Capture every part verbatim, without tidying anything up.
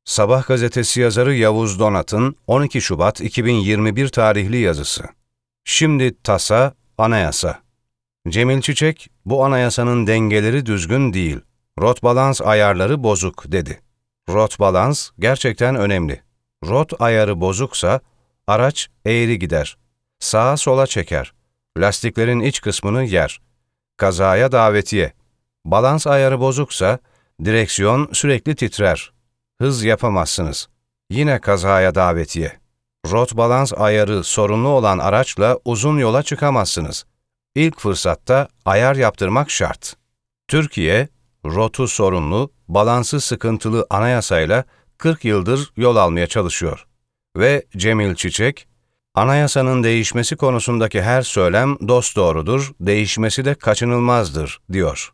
Sabah gazetesi yazarı Yavuz Donat'ın on iki Şubat iki bin yirmi bir tarihli yazısı. Şimdi tasa, anayasa. Cemil Çiçek, bu anayasanın dengeleri düzgün değil, rot balans ayarları bozuk dedi. Rot balans gerçekten önemli. Rot ayarı bozuksa, araç eğri gider, sağa sola çeker, lastiklerin iç kısmını yer, kazaya davetiye. Balans ayarı bozuksa, direksiyon sürekli titrer, hız yapamazsınız, yine kazaya davetiye. Rot balans ayarı sorunlu olan araçla uzun yola çıkamazsınız. İlk fırsatta ayar yaptırmak şart. Türkiye, rotu sorunlu, balansı sıkıntılı anayasayla kırk yıldır yol almaya çalışıyor. Ve Cemil Çiçek, anayasanın değişmesi konusundaki her söylem dosdoğrudur, değişmesi de kaçınılmazdır, diyor.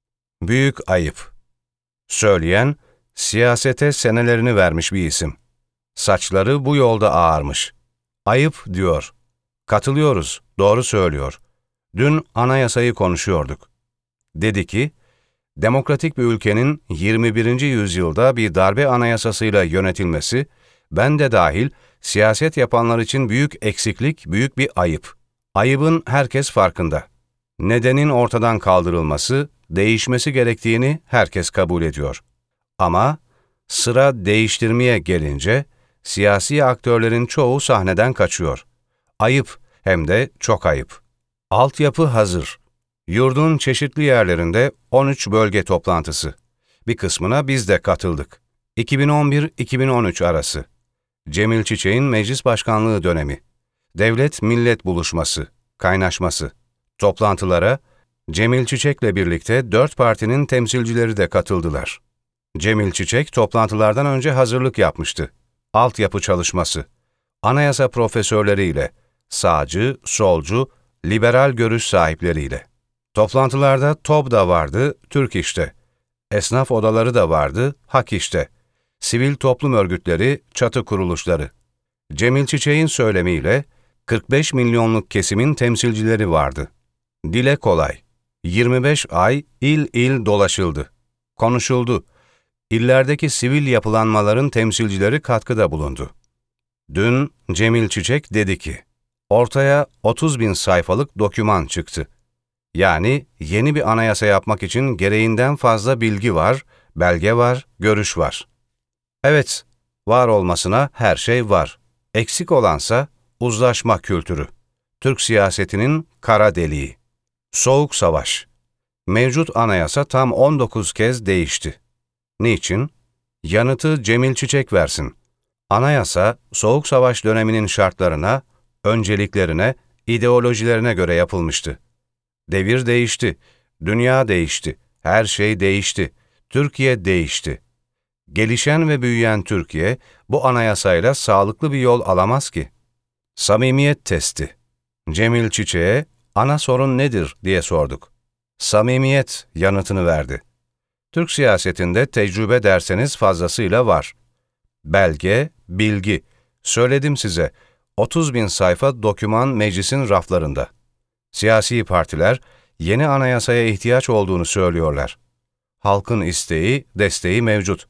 Büyük ayıp. Söyleyen, siyasete senelerini vermiş bir isim. Saçları bu yolda ağarmış. Ayıp diyor. Katılıyoruz, doğru söylüyor. Dün anayasayı konuşuyorduk. Dedi ki, demokratik bir ülkenin yirmi birinci yüzyılda bir darbe anayasasıyla yönetilmesi, ben de dahil siyaset yapanlar için büyük eksiklik, büyük bir ayıp. Ayıbın herkes farkında. Nedenin ortadan kaldırılması, değişmesi gerektiğini herkes kabul ediyor. Ama sıra değiştirmeye gelince, siyasi aktörlerin çoğu sahneden kaçıyor. Ayıp, hem de çok ayıp. Altyapı hazır. Yurdun çeşitli yerlerinde on üç bölge toplantısı. Bir kısmına biz de katıldık. iki bin on bir iki bin on üç arası. Cemil Çiçek'in meclis başkanlığı dönemi. Devlet-millet buluşması, kaynaşması. Toplantılara Cemil Çiçek'le birlikte dört partinin temsilcileri de katıldılar. Cemil Çiçek toplantılardan önce hazırlık yapmıştı. Altyapı çalışması. Anayasa profesörleriyle, sağcı, solcu, liberal görüş sahipleriyle. Toplantılarda TOB da vardı, Türk İş'te. Esnaf odaları da vardı, Hak İş'te. Sivil toplum örgütleri, çatı kuruluşları. Cemil Çiçek'in söylemiyle kırk beş milyonluk kesimin temsilcileri vardı. Dile kolay. yirmi beş ay il il dolaşıldı. Konuşuldu. İllerdeki sivil yapılanmaların temsilcileri katkıda bulundu. Dün Cemil Çiçek dedi ki, ortaya otuz bin sayfalık doküman çıktı. Yani yeni bir anayasa yapmak için gereğinden fazla bilgi var, belge var, görüş var. Evet, var olmasına her şey var. Eksik olansa uzlaşma kültürü. Türk siyasetinin kara deliği. Soğuk savaş. Mevcut anayasa tam on dokuz kez değişti. Niçin? Yanıtı Cemil Çiçek versin. Anayasa, Soğuk Savaş döneminin şartlarına, önceliklerine, ideolojilerine göre yapılmıştı. Devir değişti, dünya değişti, her şey değişti, Türkiye değişti. Gelişen ve büyüyen Türkiye, bu anayasayla sağlıklı bir yol alamaz ki. Samimiyet testi. Cemil Çiçek'e, ana sorun nedir diye sorduk. Samimiyet yanıtını verdi. Türk siyasetinde tecrübe derseniz fazlasıyla var. Belge, bilgi. Söyledim size, otuz bin sayfa doküman meclisin raflarında. Siyasi partiler, yeni anayasaya ihtiyaç olduğunu söylüyorlar. Halkın isteği, desteği mevcut.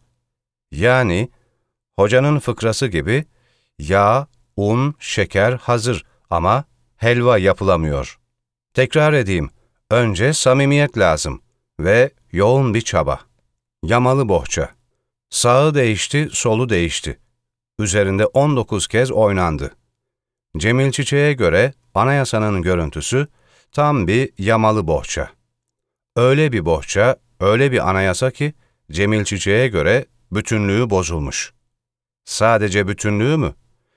Yani, hocanın fıkrası gibi, yağ, un, şeker hazır ama helva yapılamıyor. Tekrar edeyim, önce samimiyet lazım ve yoğun bir çaba. Yamalı bohça. Sağı değişti, solu değişti. Üzerinde on dokuz kez oynandı. Cemil Çiçek'e göre anayasanın görüntüsü tam bir yamalı bohça. Öyle bir bohça, öyle bir anayasa ki Cemil Çiçek'e göre bütünlüğü bozulmuş. Sadece bütünlüğü mü?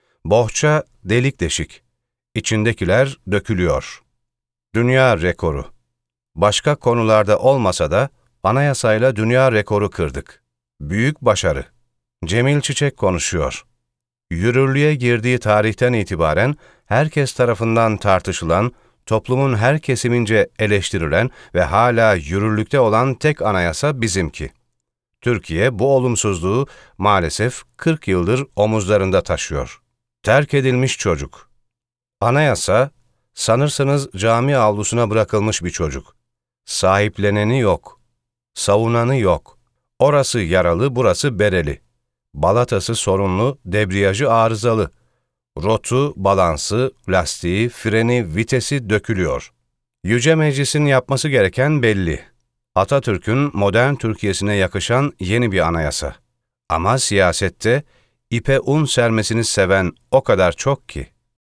Bohça delik deşik. İçindekiler dökülüyor. Dünya rekoru. Başka konularda olmasa da anayasayla dünya rekoru kırdık. Büyük başarı. Cemil Çiçek konuşuyor. Yürürlüğe girdiği tarihten itibaren herkes tarafından tartışılan, toplumun her kesimince eleştirilen ve hala yürürlükte olan tek anayasa bizimki. Türkiye bu olumsuzluğu maalesef kırk yıldır omuzlarında taşıyor. Terk edilmiş çocuk. Anayasa, sanırsınız cami avlusuna bırakılmış bir çocuk. Sahipleneni yok, savunanı yok. Orası yaralı, burası bereli. Balatası sorunlu, debriyajı arızalı. Rotu, balansı, lastiği, freni, vitesi dökülüyor. Yüce Meclis'in yapması gereken belli. Atatürk'ün modern Türkiye'sine yakışan yeni bir anayasa. Ama siyasette ipe un sermesini seven o kadar çok ki.